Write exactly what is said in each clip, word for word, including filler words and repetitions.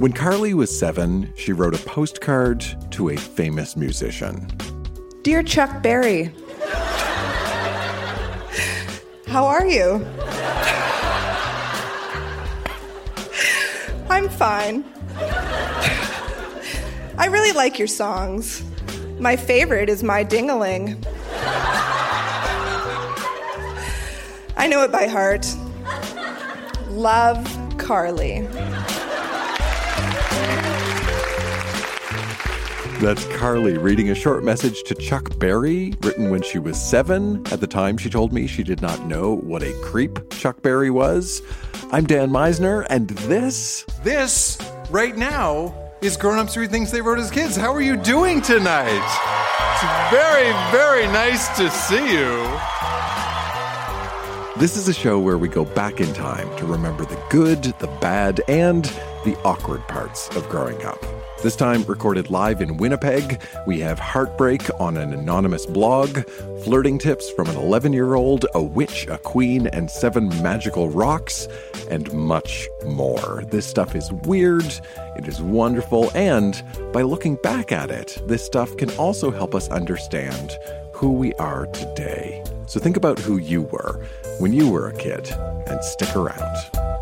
When Carly was seven, she wrote a postcard to a famous musician. Dear Chuck Berry, how are you? I'm fine. I really like your songs. My favorite is My Ding-a-Ling. I know it by heart. Love, Carly. That's Carly reading a short message to Chuck Berry, written when she was seven. At the time, she told me she did not know what a creep Chuck Berry was. I'm Dan Meisner, and this... This, right now, is Grown Ups Read Things They Wrote as Kids. How are you doing tonight? It's very, very nice to see you. This is a show where we go back in time to remember the good, the bad, and the awkward parts of growing up. This time recorded live in Winnipeg, we have heartbreak on an anonymous blog, flirting tips from an eleven-year-old, a witch, a queen, and seven magical rocks, and much more. This stuff is weird, it is wonderful, and by looking back at it, this stuff can also help us understand who we are today. So think about who you were when you were a kid, and stick around.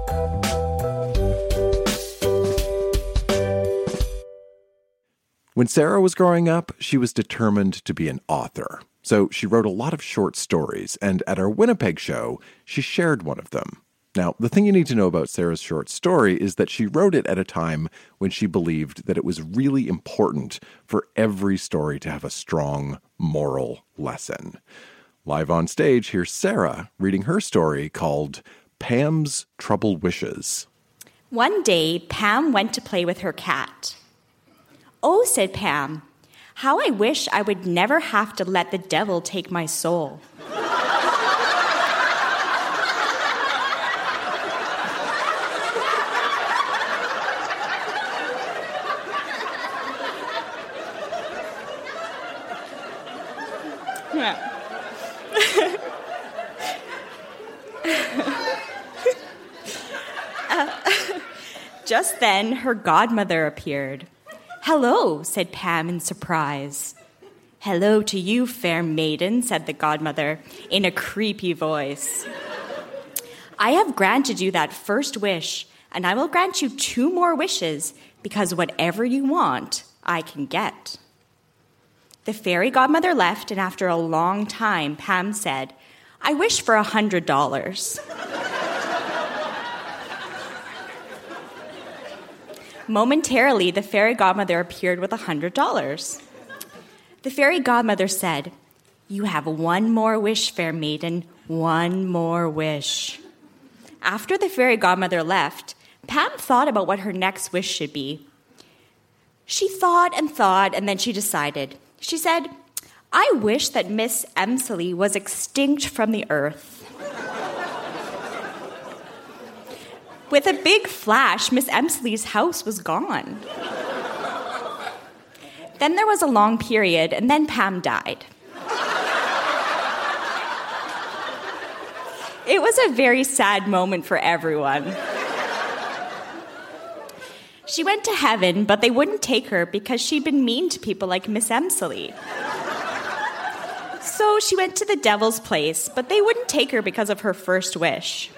When Sarah was growing up, she was determined to be an author. So she wrote a lot of short stories, and at our Winnipeg show, she shared one of them. Now, the thing you need to know about Sarah's short story is that she wrote it at a time when she believed that it was really important for every story to have a strong moral lesson. Live on stage, here's Sarah reading her story called Pam's Troubled Wishes. One day, Pam went to play with her cat. "Oh," said Pam, "how I wish I would never have to let the devil take my soul." uh, just then, her godmother appeared. "Hello," said Pam in surprise. "Hello to you, fair maiden," said the godmother in a creepy voice. "I have granted you that first wish, and I will grant you two more wishes, because whatever you want, I can get." The fairy godmother left, and after a long time, Pam said, "I wish for a hundred dollars." Momentarily, the fairy godmother appeared with a hundred dollars. The fairy godmother said, "You have one more wish, fair maiden, one more wish." After the fairy godmother left, Pam thought about what her next wish should be. She thought and thought, and then she decided. She said, "I wish that Miss Emsley was extinct from the earth." With a big flash, Miss Emsley's house was gone. Then there was a long period, and then Pam died. It was a very sad moment for everyone. She went to heaven, but they wouldn't take her because she'd been mean to people like Miss Emsley. So she went to the devil's place, but they wouldn't take her because of her first wish.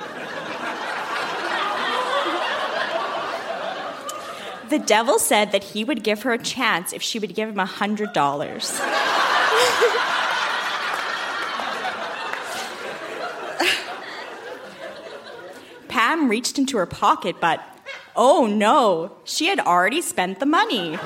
The devil said that he would give her a chance if she would give him a hundred dollars. Pam reached into her pocket, but oh no, she had already spent the money.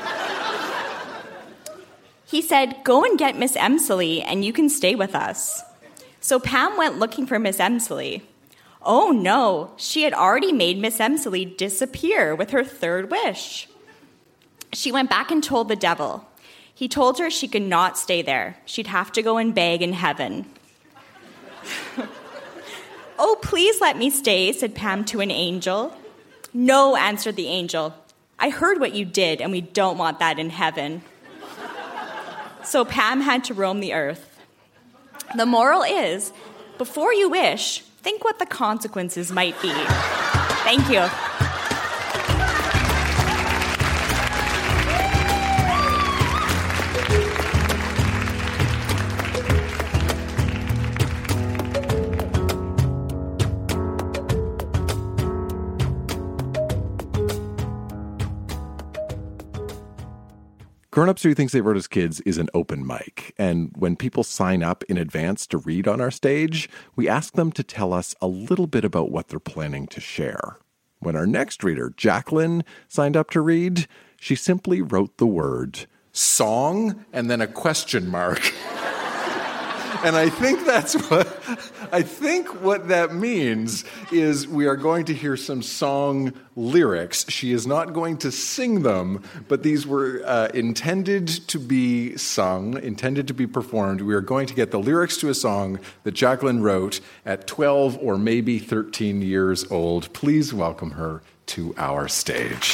He said, "Go and get Miss Emsley, and you can stay with us." So Pam went looking for Miss Emsley. Oh no, she had already made Miss Emsley disappear with her third wish. She went back and told the devil. He told her she could not stay there. She'd have to go and beg in heaven. "Oh, please let me stay," said Pam to an angel. "No," answered the angel. "I heard what you did, and we don't want that in heaven." So Pam had to roam the earth. The moral is, before you wish, think what the consequences might be. Thank you. Grown Ups Read Things They Wrote as Kids is an open mic, and when people sign up in advance to read on our stage, we ask them to tell us a little bit about what they're planning to share. When our next reader, Jacqueline, signed up to read, she simply wrote the word song and then a question mark. And I think that's what, I think what that means is we are going to hear some song lyrics. She is not going to sing them, but these were uh, intended to be sung, intended to be performed. We are going to get the lyrics to a song that Jacqueline wrote at twelve or maybe thirteen years old. Please welcome her to our stage.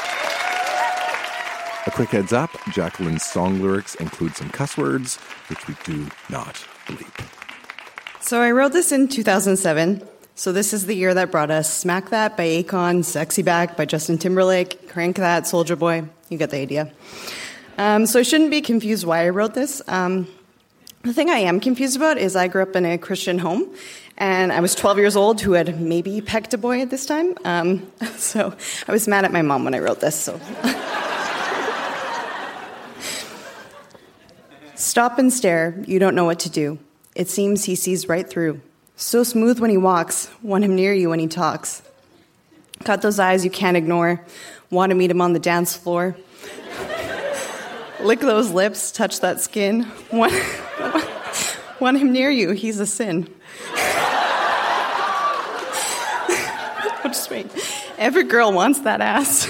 A quick heads up, Jacqueline's song lyrics include some cuss words, which we do not bleep. So I wrote this in two thousand seven. So this is the year that brought us Smack That by Akon, Sexy Back by Justin Timberlake, Crank That, Soulja Boy. You get the idea. Um, so I shouldn't be confused why I wrote this. Um, the thing I am confused about is I grew up in a Christian home, and I was twelve years old who had maybe pecked a boy at this time. Um, so I was mad at my mom when I wrote this. So. Stop and stare, you don't know what to do. It seems he sees right through. So smooth when he walks, want him near you when he talks. Got those eyes you can't ignore, want to meet him on the dance floor. Lick those lips, touch that skin, want, want him near you, he's a sin. Oh, just wait. Every girl wants that ass.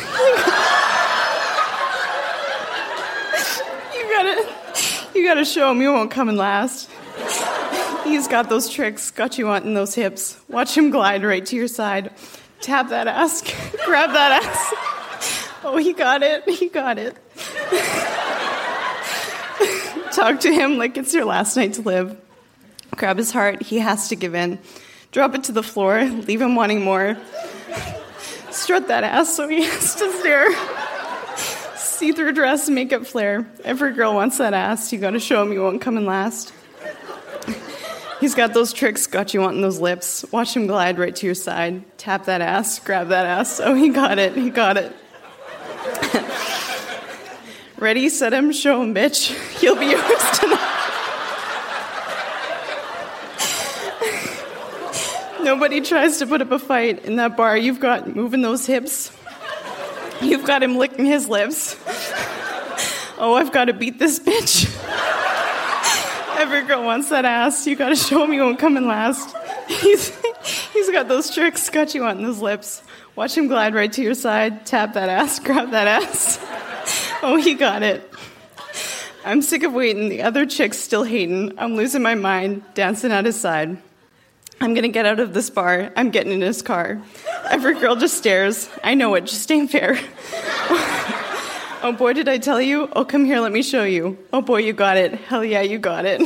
You gotta... You gotta show him, you won't come in last. He's got those tricks, got you wanting those hips. Watch him glide right to your side. Tap that ass, grab that ass. Oh, he got it, he got it. Talk to him like it's your last night to live. Grab his heart, he has to give in. Drop it to the floor, leave him wanting more. Strut that ass so he has to stare. See-through dress, makeup flare. Every girl wants that ass. You gotta show him you won't come in last. He's got those tricks, got you wanting those lips. Watch him glide right to your side. Tap that ass, grab that ass. Oh, he got it, he got it. Ready, set him, show him, bitch. He'll be yours tonight. Nobody tries to put up a fight in that bar. You've got moving those hips. You've got him licking his lips. Oh, I've got to beat this bitch. Every girl wants that ass. You got to show him you won't come in last. He's, he's got those tricks, got you on those lips. Watch him glide right to your side. Tap that ass, grab that ass. Oh, he got it. I'm sick of waiting. The other chick's still hating. I'm losing my mind, dancing at his side. I'm going to get out of this bar. I'm getting in his car. Every girl just stares. I know it just ain't fair. Oh, boy, did I tell you? Oh, come here, let me show you. Oh, boy, you got it. Hell yeah, you got it.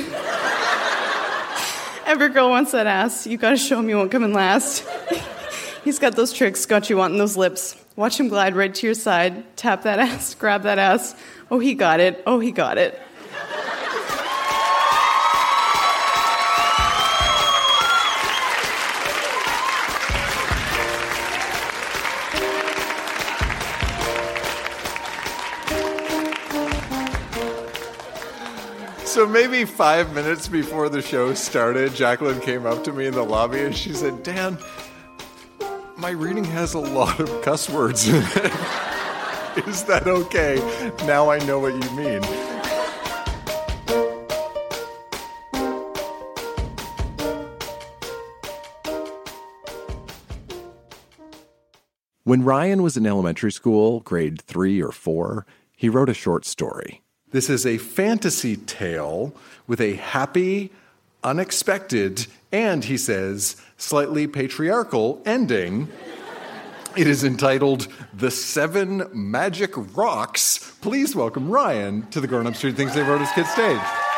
Every girl wants that ass. You got to show him you won't come in last. He's got those tricks, got you wanting those lips. Watch him glide right to your side. Tap that ass, grab that ass. Oh, he got it. Oh, he got it. So maybe five minutes before the show started, Jacqueline came up to me in the lobby and she said, Dan, my reading has a lot of cuss words in it. Is that okay? Now I know what you mean. When Ryan was in elementary school, grade three or four, he wrote a short story. This is a fantasy tale with a happy, unexpected, and, he says, slightly patriarchal ending. It is entitled The Seven Magic Rocks. Please welcome Ryan to the Grown Ups Read Things They Wrote as Kids stage.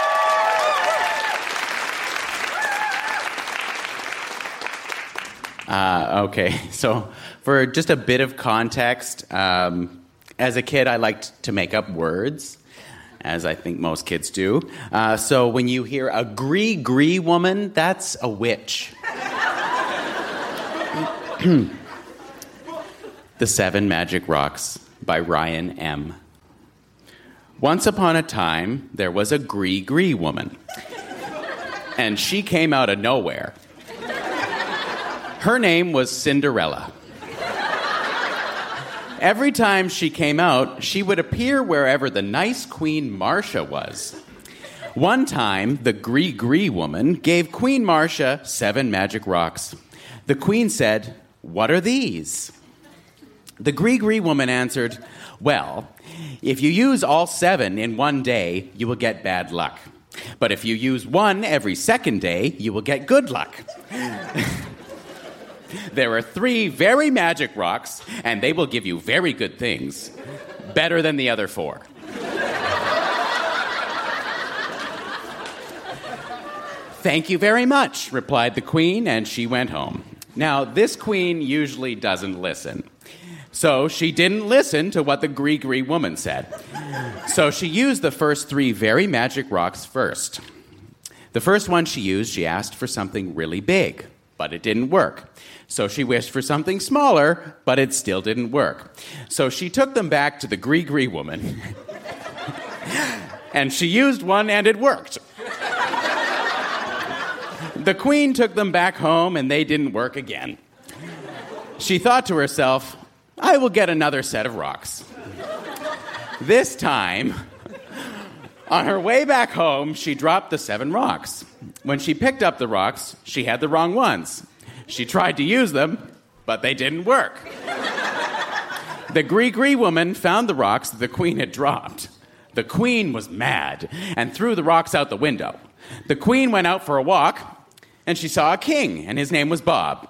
Uh, okay, so for just a bit of context, um, as a kid, I liked to make up words, as I think most kids do. Uh, so when you hear a gree-gree woman, that's a witch. The Seven Magic Rocks by Ryan M. Once upon a time, there was a Gree-Gree woman. And she came out of nowhere. Her name was Cinderella. Every time she came out, she would appear wherever the nice Queen Marcia was. One time, the Gree-Gree woman gave Queen Marcia seven magic rocks. The queen said, "What are these?" The Gree-Gree woman answered, "Well, if you use all seven in one day, you will get bad luck. But if you use one every second day, you will get good luck." There are three very magic rocks, and they will give you very good things, better than the other four. "Thank you very much," replied the queen, and she went home. Now, this queen usually doesn't listen. So she didn't listen to what the Gree-Gree woman said. So she used the first three very magic rocks first. The first one she used, she asked for something really big, but it didn't work. So she wished for something smaller, but it still didn't work. So she took them back to the Gree-Gree woman. And she used one, and it worked. The queen took them back home, and they didn't work again. She thought to herself, "I will get another set of rocks." This time, on her way back home, she dropped the seven rocks. When she picked up the rocks, she had the wrong ones. She tried to use them, but they didn't work. The Gree-Gree woman found the rocks that the queen had dropped. The queen was mad and threw the rocks out the window. The queen went out for a walk, and she saw a king, and his name was Bob.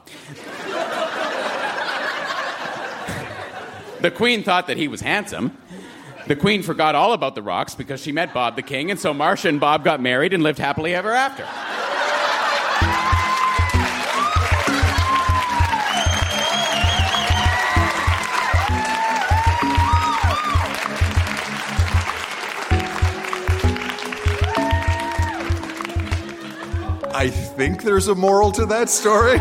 The queen thought that he was handsome. The queen forgot all about the rocks because she met Bob the king, and so Marcia and Bob got married and lived happily ever after. I think there's a moral to that story.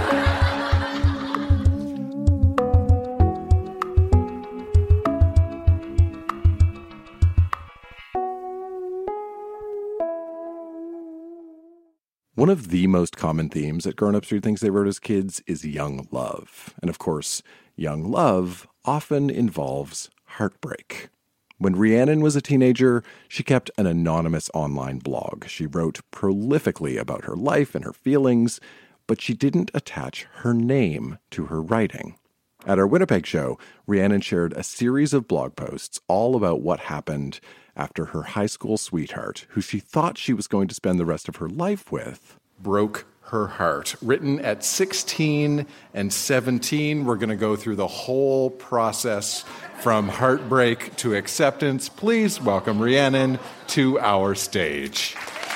One of the most common themes at Grown Ups Read Things They Wrote as Kids is young love. And of course, young love often involves heartbreak. When Rhiannon was a teenager, she kept an anonymous online blog. She wrote prolifically about her life and her feelings, but she didn't attach her name to her writing. At our Winnipeg show, Rhiannon shared a series of blog posts all about what happened after her high school sweetheart, who she thought she was going to spend the rest of her life with, broke her heart. Written at sixteen and seventeen, we're going to go through the whole process from heartbreak to acceptance. Please welcome Rhiannon to our stage.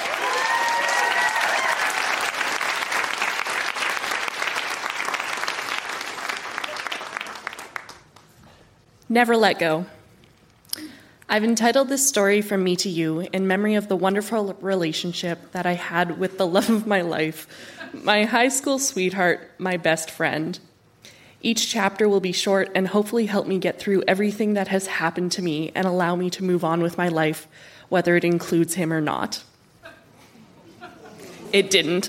Never let go. I've entitled this story From Me to You in memory of the wonderful relationship that I had with the love of my life, my high school sweetheart, my best friend. Each chapter will be short and hopefully help me get through everything that has happened to me and allow me to move on with my life, whether it includes him or not. It didn't.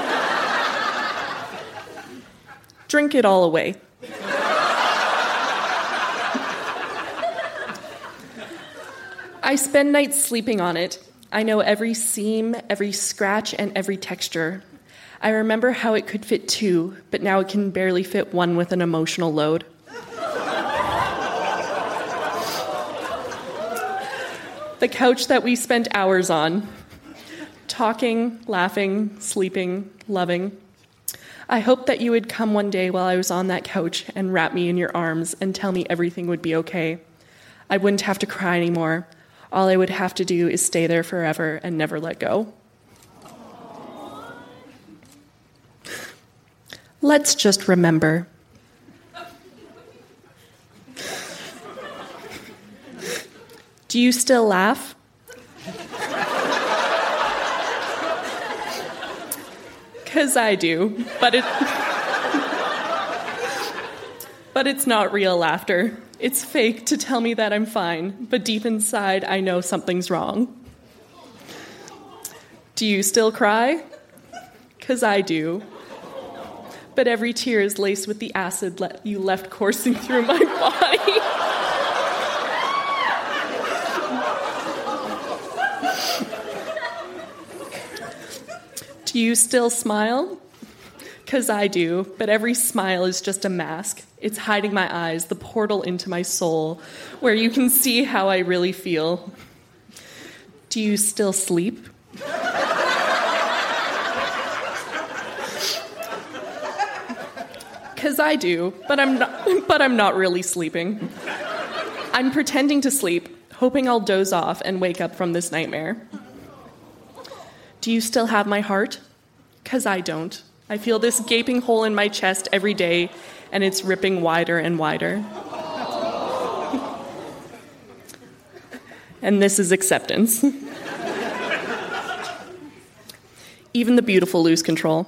Drink it all away. I spend nights sleeping on it. I know every seam, every scratch, and every texture. I remember how it could fit two, but now it can barely fit one with an emotional load. The couch that we spent hours on, talking, laughing, sleeping, loving. I hoped that you would come one day while I was on that couch and wrap me in your arms and tell me everything would be okay. I wouldn't have to cry anymore. All I would have to do is stay there forever and never let go. Let's just remember. Do you still laugh? Because I do, but it, but it's not real laughter. It's fake to tell me that I'm fine, but deep inside, I know something's wrong. Do you still cry? 'Cause I do. But every tear is laced with the acid le- you left coursing through my body. Do you still smile? 'Cause I do, but every smile is just a mask. It's hiding my eyes, the portal into my soul, where you can see how I really feel. Do you still sleep? 'Cause I do, but I'm not, but I'm not really sleeping. I'm pretending to sleep, hoping I'll doze off and wake up from this nightmare. Do you still have my heart? 'Cause I don't. I feel this gaping hole in my chest every day, and it's ripping wider and wider. And this is acceptance. Even the beautiful lose control.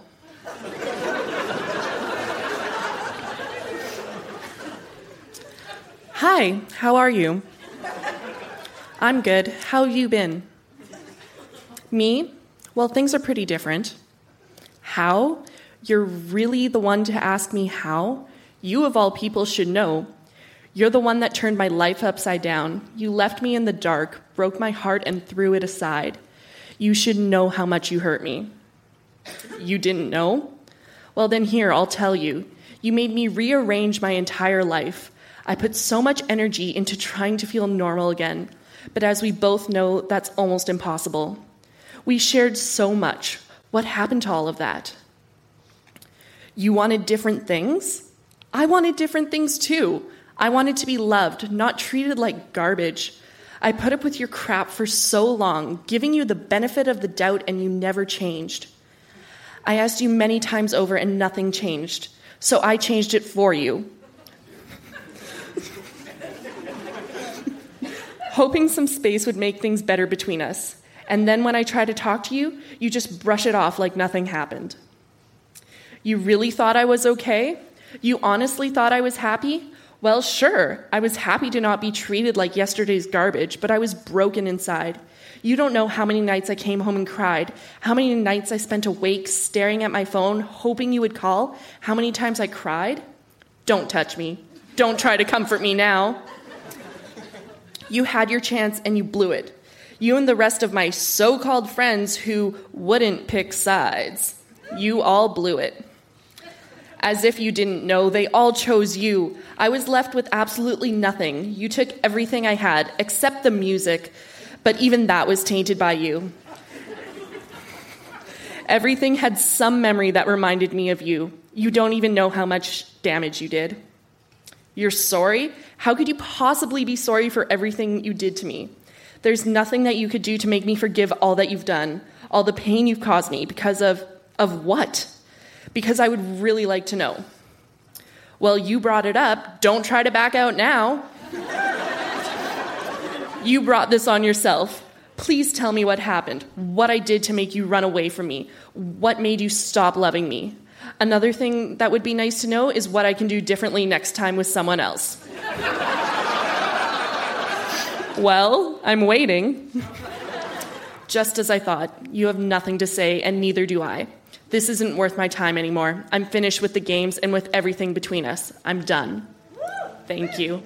Hi, how are you? I'm good. How have you been? Me? Well, things are pretty different. How? You're really the one to ask me how? You, of all people, should know. You're the one that turned my life upside down. You left me in the dark, broke my heart, and threw it aside. You should know how much you hurt me. You didn't know? Well, then here, I'll tell you. You made me rearrange my entire life. I put so much energy into trying to feel normal again. But as we both know, that's almost impossible. We shared so much. What happened to all of that? You wanted different things? I wanted different things too. I wanted to be loved, not treated like garbage. I put up with your crap for so long, giving you the benefit of the doubt, and you never changed. I asked you many times over and nothing changed, so I changed it for you. Hoping some space would make things better between us. And then when I try to talk to you, you just brush it off like nothing happened. You really thought I was okay? You honestly thought I was happy? Well, sure, I was happy to not be treated like yesterday's garbage, but I was broken inside. You don't know how many nights I came home and cried, how many nights I spent awake staring at my phone, hoping you would call, how many times I cried. Don't touch me. Don't try to comfort me now. You had your chance and you blew it. You and the rest of my so-called friends who wouldn't pick sides. You all blew it. As if you didn't know, they all chose you. I was left with absolutely nothing. You took everything I had, except the music, but even that was tainted by you. Everything had some memory that reminded me of you. You don't even know how much damage you did. You're sorry? How could you possibly be sorry for everything you did to me? There's nothing that you could do to make me forgive all that you've done, all the pain you've caused me, because of, of what? Because I would really like to know. Well, you brought it up. Don't try to back out now. You brought this on yourself. Please tell me what happened, what I did to make you run away from me, what made you stop loving me. Another thing that would be nice to know is what I can do differently next time with someone else. Well, I'm waiting. Just as I thought, you have nothing to say, and neither do I. This isn't worth my time anymore. I'm finished with the games and with everything between us. I'm done. Thank you.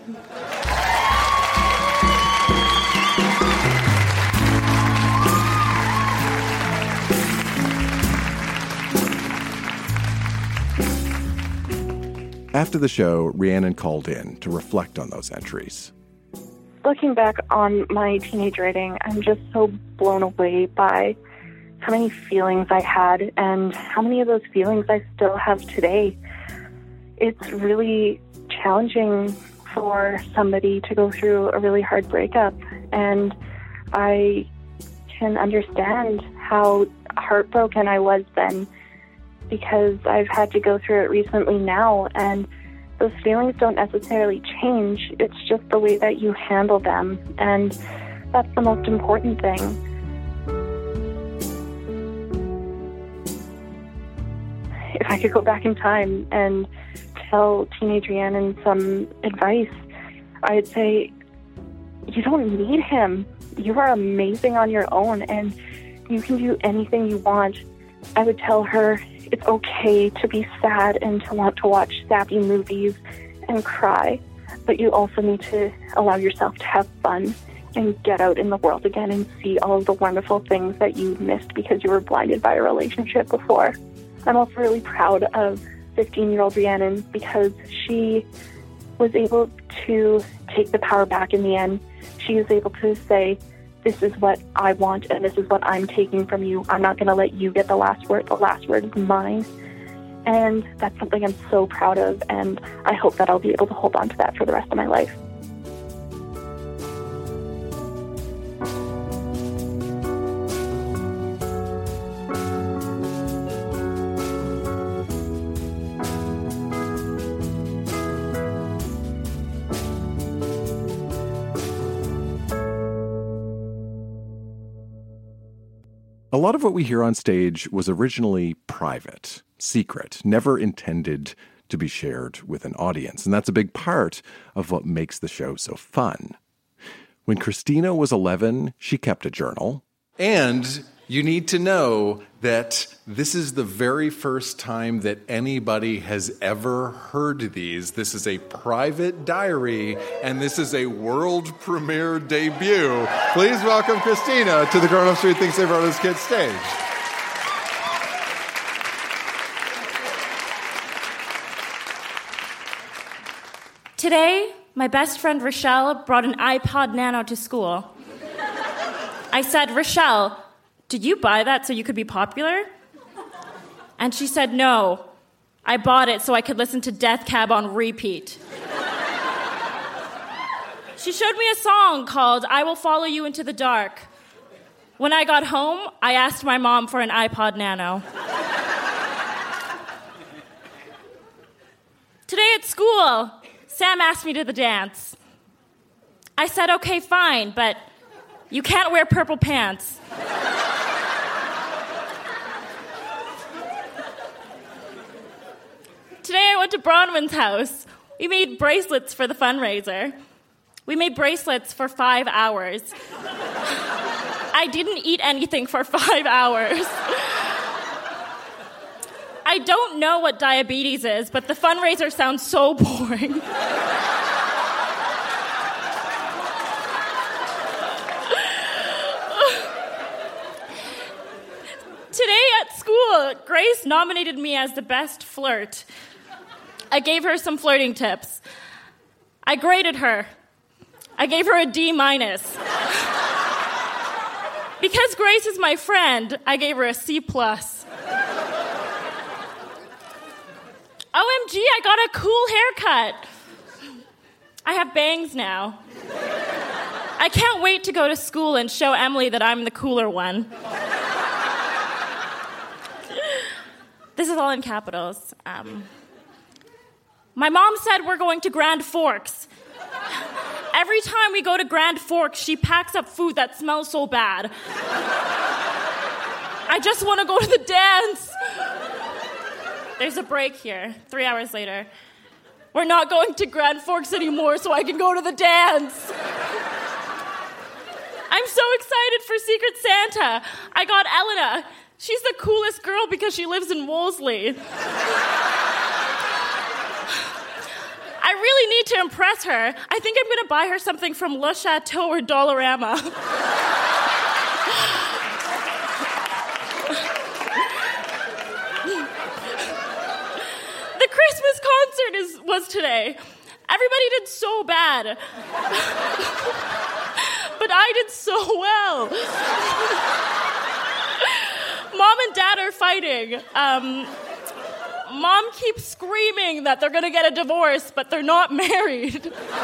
After the show, Rhiannon called in to reflect on those entries. Looking back on my teenage writing, I'm just so blown away by how many feelings I had and how many of those feelings I still have today. It's really challenging for somebody to go through a really hard breakup, and I can understand how heartbroken I was then, because I've had to go through it recently now, and those feelings don't necessarily change. It's just the way that you handle them, and that's the most important thing. If I could go back in time and tell teenage Rhiannon some advice, I'd say, you don't need him. You are amazing on your own, and you can do anything you want. I would tell her it's okay to be sad and to want to watch sappy movies and cry, but you also need to allow yourself to have fun and get out in the world again and see all of the wonderful things that you missed because you were blinded by a relationship before. I'm also really proud of fifteen-year-old Rhiannon because she was able to take the power back in the end. She was able to say, this is what I want and this is what I'm taking from you. I'm not going to let you get the last word. The last word is mine. And that's something I'm so proud of, and I hope that I'll be able to hold on to that for the rest of my life. A lot of what we hear on stage was originally private, secret, never intended to be shared with an audience. And that's a big part of what makes the show so fun. When Christina was eleven, she kept a journal. And you need to know that this is the very first time that anybody has ever heard these. This is a private diary, and this is a world premiere debut. Please welcome Christina to the Grown Ups Who Thinks They Brought His Kids stage. Today, my best friend Rochelle brought an iPod Nano to school. I said, Rochelle, did you buy that so you could be popular? And she said, no, I bought it so I could listen to Death Cab on repeat. She showed me a song called I Will Follow You Into the Dark. When I got home, I asked my mom for an iPod Nano. Today at school, Sam asked me to the dance. I said, okay, fine, but you can't wear purple pants. Today I went to Bronwyn's house. We made bracelets for the fundraiser. We made bracelets for five hours. I didn't eat anything for five hours. I don't know what diabetes is, but the fundraiser sounds so boring. Today at school, Grace nominated me as the best flirt. I gave her some flirting tips. I graded her. I gave her a D minus. Because Grace is my friend, I gave her a C plus. O M G, I got a cool haircut. I have bangs now. I can't wait to go to school and show Emily that I'm the cooler one. This is all in capitals. Um, my mom said we're going to Grand Forks. Every time we go to Grand Forks, she packs up food that smells so bad. I just want to go to the dance. There's a break here, three hours later. We're not going to Grand Forks anymore so I can go to the dance. I'm so excited for Secret Santa. I got Elena. She's the coolest girl because she lives in Wolseley. I really need to impress her. I think I'm going to buy her something from Le Chateau or Dollarama. The Christmas concert is, was today. Everybody did so bad. But I did so well. Mom and Dad are fighting. Um, Mom keeps screaming that they're going to get a divorce, but they're not married.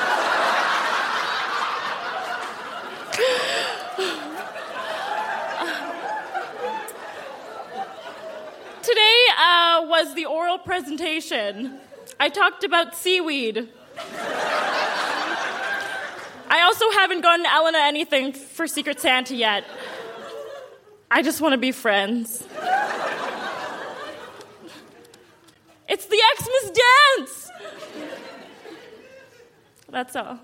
Today uh, was the oral presentation. I talked about seaweed. I also haven't gotten Elena anything for Secret Santa yet. I just want to be friends. It's the Xmas dance! That's all.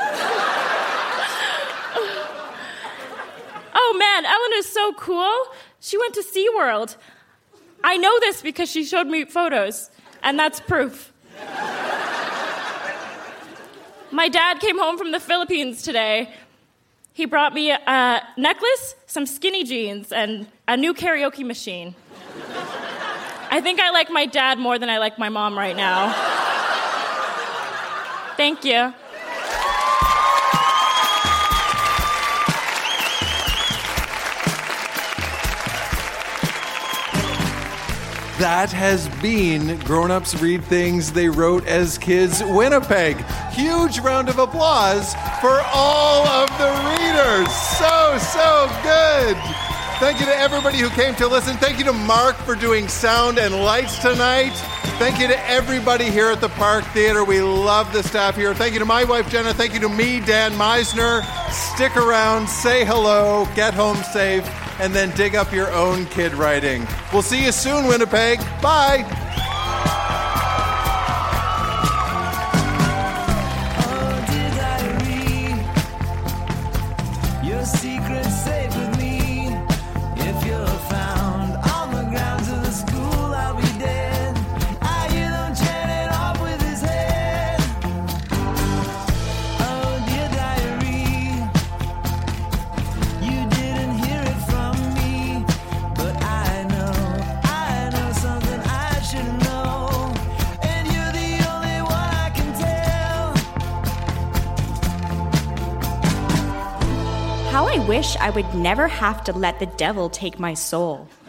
Oh man, Ellen is so cool. She went to SeaWorld. I know this because she showed me photos, and that's proof. My dad came home from the Philippines today. He brought me a necklace, some skinny jeans, and a new karaoke machine. I think I like my dad more than I like my mom right now. Thank you. That has been Grown Ups Read Things They Wrote as Kids Winnipeg. Huge round of applause for all of the readers. So, so good. Thank you to everybody who came to listen. Thank you to Mark for doing sound and lights tonight. Thank you to everybody here at the Park Theatre. We love the staff here. Thank you to my wife, Jenna. Thank you to me, Dan Meisner. Stick around, say hello, get home safe, and then dig up your own kid writing. We'll see you soon, Winnipeg. Bye. Oh, dear diary, your secret's safe with me. If you're found on the grounds of the school, I'll be dead. I hear them chanting off with his head. Oh, dear diary, you didn't hear it from me, but I know, I know something I should know, and you're the only one I can tell. How I wish I would never have to let the devil take my soul.